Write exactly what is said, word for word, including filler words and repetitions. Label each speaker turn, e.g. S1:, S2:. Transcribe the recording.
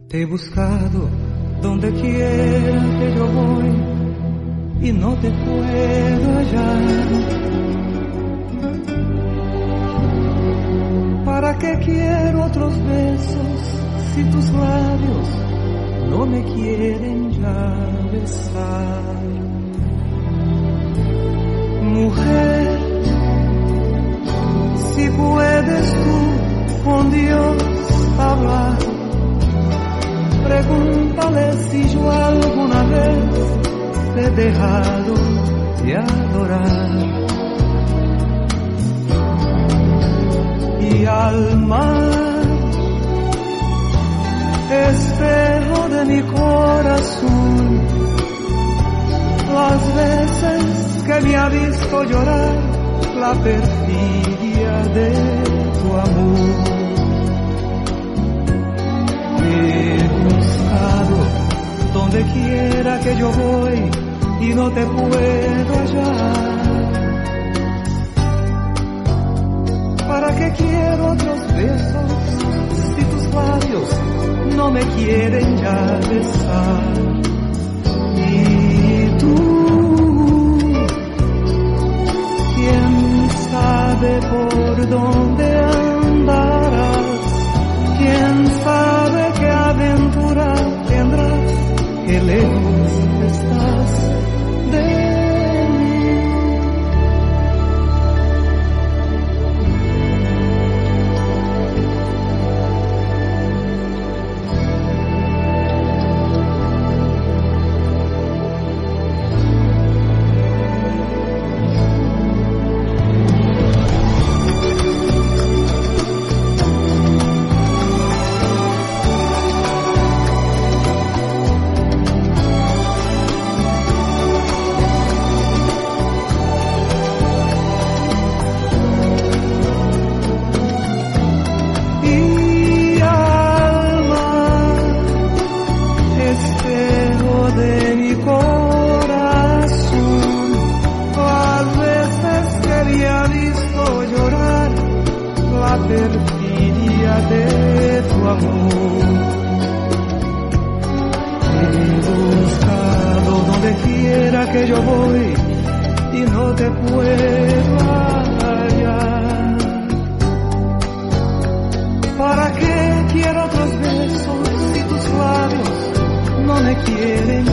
S1: Te he buscado donde quiera que yo voy y no te puedo hallar. ¿Para qué quiero otros besos si tus labios no me quieren ya besar? Mujer, si puedes tú con Dios hablar, pregúntale si yo alguna vez te he dejado de adorar. Y al mar, espejo de mi corazón, las veces que me ha visto llorar la perfidia de tu amor. He buscado donde quiera que yo voy y no te puedo hallar. ¿Para qué quiero otros besos si tus labios no me quieren ya besar? Y tú, quién sabe por dónde andarás, quién sabe qué aventura tendrás, qué lejos estás de mí. Perfidia de tu amor. He buscado donde quiera que yo voy y no te puedo hallar. ¿Para qué quiero otros besos si tus labios no me quieren